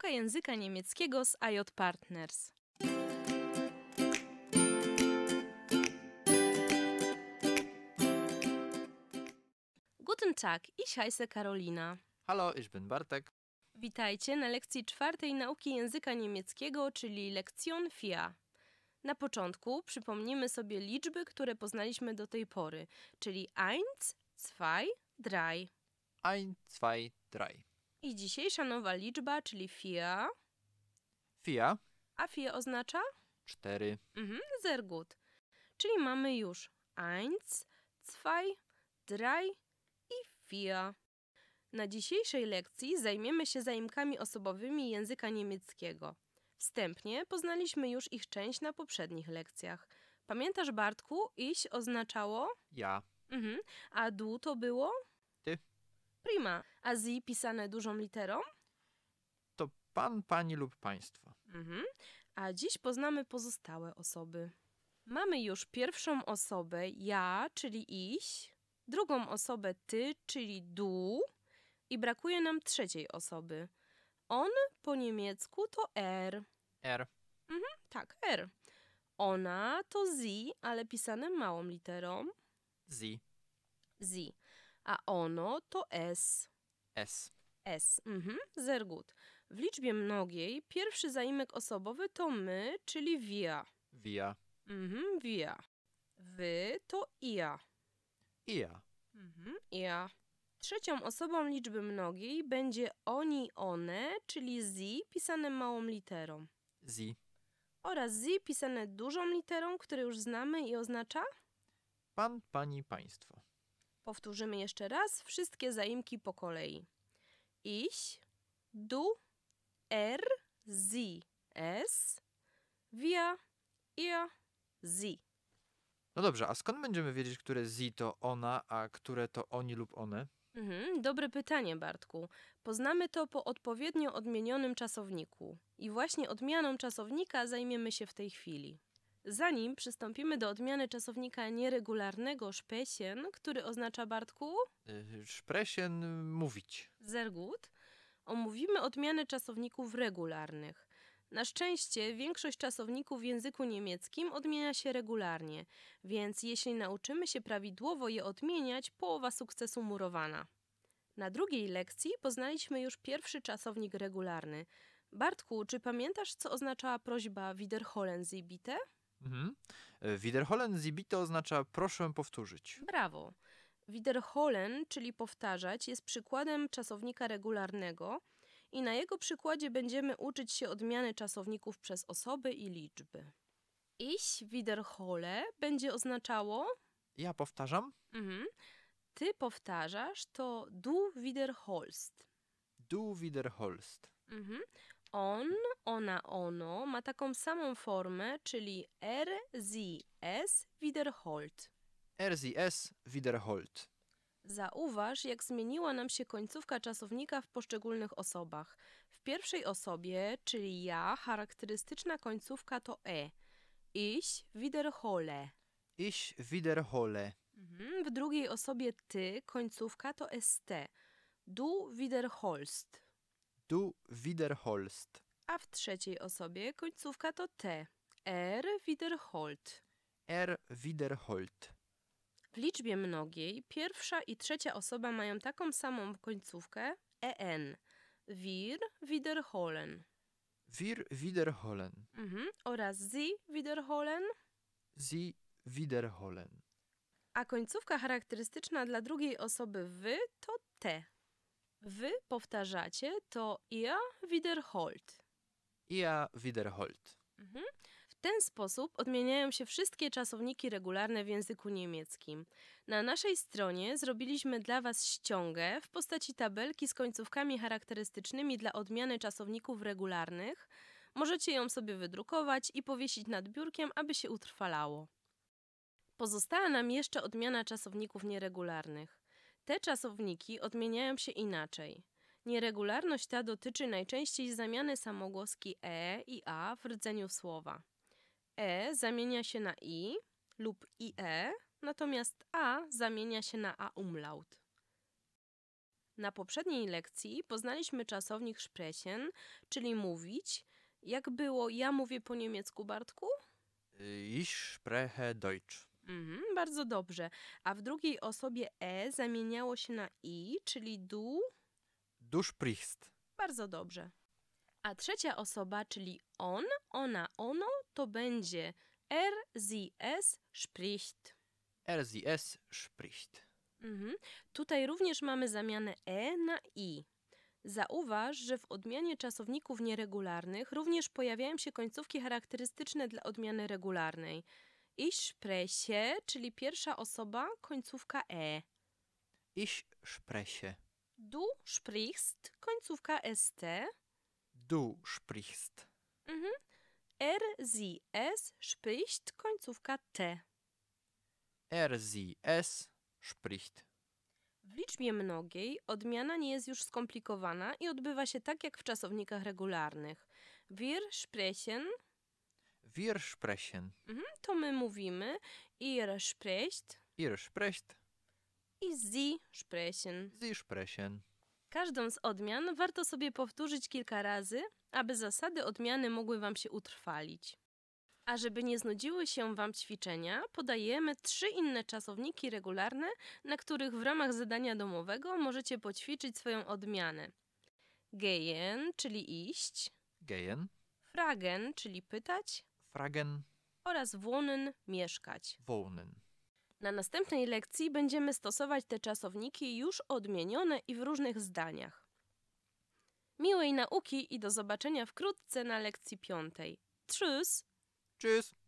języka niemieckiego z IJ Partners. Guten Tag, ich heiße Karolina. Hallo, ich bin Bartek. Witajcie na lekcji 4 nauki języka niemieckiego, czyli lekcjon 4. Na początku przypomnimy sobie liczby, które poznaliśmy do tej pory, czyli 1, 2, 3. 1, 2, 3. I dzisiejsza nowa liczba, czyli 4. 4, A 4 oznacza? 4. Sehr gut. Czyli mamy już 1, 2, 3 i 4. Na dzisiejszej lekcji zajmiemy się zaimkami osobowymi języka niemieckiego. Wstępnie poznaliśmy już ich część na poprzednich lekcjach. Pamiętasz, Bartku, ich oznaczało? Ja. A du to było? Ty. Prima. A sie pisane dużą literą? To pan, pani lub państwo. A dziś poznamy pozostałe osoby. Mamy już pierwszą osobę ja, czyli ich, drugą osobę ty, czyli du i brakuje nam trzeciej osoby. On po niemiecku to er. R. Tak, er. Ona to sie, ale pisane małą literą. Sie. Sie. A ono to es. S. S. Sehr gut. W liczbie mnogiej pierwszy zaimek osobowy to my, czyli wir. Wir. Wir. Wy to ihr. Ihr. Ihr. Trzecią osobą liczby mnogiej będzie oni, one, czyli sie pisane małą literą. Sie. Oraz sie pisane dużą literą, które już znamy i oznacza? Pan, pani, państwo. Powtórzymy jeszcze raz wszystkie zaimki po kolei. Ich, du, er, sie, es, wir, ihr, sie. No dobrze, a skąd będziemy wiedzieć, które sie to ona, a które to oni lub one? Dobre pytanie, Bartku. Poznamy to po odpowiednio odmienionym czasowniku. I właśnie odmianą czasownika zajmiemy się w tej chwili. Zanim przystąpimy do odmiany czasownika nieregularnego sprechen, który oznacza, Bartku? Sprechen, mówić. Sehr gut. Omówimy odmianę czasowników regularnych. Na szczęście większość czasowników w języku niemieckim odmienia się regularnie, więc jeśli nauczymy się prawidłowo je odmieniać, połowa sukcesu murowana. Na drugiej lekcji poznaliśmy już pierwszy czasownik regularny. Bartku, czy pamiętasz, co oznaczała prośba wiederholen Sie bitte? Wiederholen Sie bitte oznacza proszę powtórzyć. Brawo. Wiederholen, czyli powtarzać, jest przykładem czasownika regularnego i na jego przykładzie będziemy uczyć się odmiany czasowników przez osoby i liczby. Ich wiederhole będzie oznaczało? Ja powtarzam. Ty powtarzasz, to du wiederholst. Du wiederholst. On, ona, ono ma taką samą formę, czyli er, sie, es wiederholt. Er, sie, es wiederholt. Zauważ, jak zmieniła nam się końcówka czasownika w poszczególnych osobach. W pierwszej osobie, czyli ja, charakterystyczna końcówka to e. Ich wiederhole. Ich wiederhole. W drugiej osobie ty, końcówka to st. Du wiederholst. Du wiederholst. A w trzeciej osobie końcówka to t. Er wiederholt. Er wiederholt. W liczbie mnogiej pierwsza i trzecia osoba mają taką samą końcówkę en. Wir wiederholen. Wir wiederholen. Oraz sie wiederholen. Sie wiederholen. A końcówka charakterystyczna dla drugiej osoby wy to te. Wy powtarzacie to ihr wiederholt. Ihr wiederholt. W ten sposób odmieniają się wszystkie czasowniki regularne w języku niemieckim. Na naszej stronie zrobiliśmy dla Was ściągę w postaci tabelki z końcówkami charakterystycznymi dla odmiany czasowników regularnych. Możecie ją sobie wydrukować i powiesić nad biurkiem, aby się utrwalało. Pozostała nam jeszcze odmiana czasowników nieregularnych. Te czasowniki odmieniają się inaczej. Nieregularność ta dotyczy najczęściej zamiany samogłoski e i a w rdzeniu słowa. E zamienia się na i lub ie, natomiast a zamienia się na a umlaut. Na poprzedniej lekcji poznaliśmy czasownik sprechen, czyli mówić. Jak było ja mówię po niemiecku, Bartku? Ich spreche Deutsch. Bardzo dobrze. A w drugiej osobie zamieniało się na i, czyli du. Du sprichst. Bardzo dobrze. A trzecia osoba, czyli on, ona, ono, to będzie sie, es spricht. Sie, es spricht. Tutaj również mamy zamianę na i. Zauważ, że w odmianie czasowników nieregularnych również pojawiają się końcówki charakterystyczne dla odmiany regularnej. Ich spreche, czyli pierwsza osoba, końcówka Ich spreche. Du sprichst, końcówka st. Du sprichst. Sie, es spricht, końcówka t. Sie, es spricht. W liczbie mnogiej odmiana nie jest już skomplikowana i odbywa się tak jak w czasownikach regularnych. Wir sprechen, Wir sprechen. to my mówimy, ihr sprecht Ihr sprecht. i sie sprechen. Sie sprechen. Każdą z odmian warto sobie powtórzyć kilka razy, aby zasady odmiany mogły Wam się utrwalić. A żeby nie znudziły się Wam ćwiczenia, podajemy 3 inne czasowniki regularne, na których w ramach zadania domowego możecie poćwiczyć swoją odmianę. Gehen, czyli iść, Gehen. fragen, czyli pytać Fragen. oraz wohnen, mieszkać. Wohnen. Na następnej lekcji będziemy stosować te czasowniki już odmienione i w różnych zdaniach. Miłej nauki i do zobaczenia wkrótce na lekcji 5. Tschüss! Tschüss.